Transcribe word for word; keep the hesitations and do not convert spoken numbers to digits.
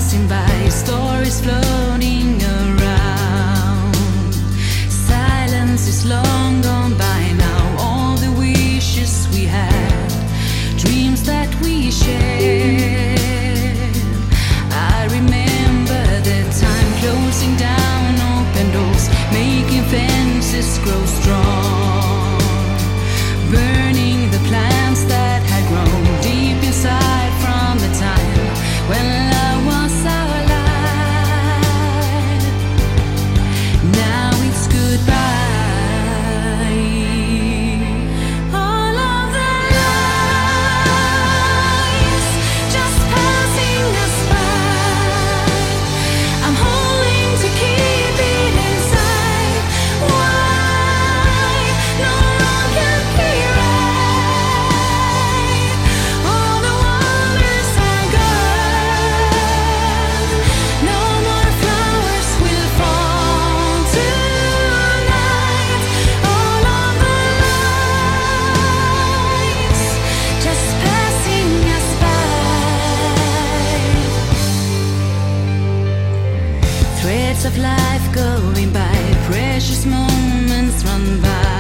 passing by, stories floating around. Silence is long gone by now. All the wishes we had, dreams that we shared. I remember the time closing down open doors, making fences grow strong, burning the plants that had grown deep inside from the time when love was our life. Now it's goodbye. All of the lights just passing us by. I'm holding to keep it inside. Why no one can be right? All the wonders are gone. No more flowers will fall tonight. All of the lights just passing us by. Threads of life going by, precious moments run by.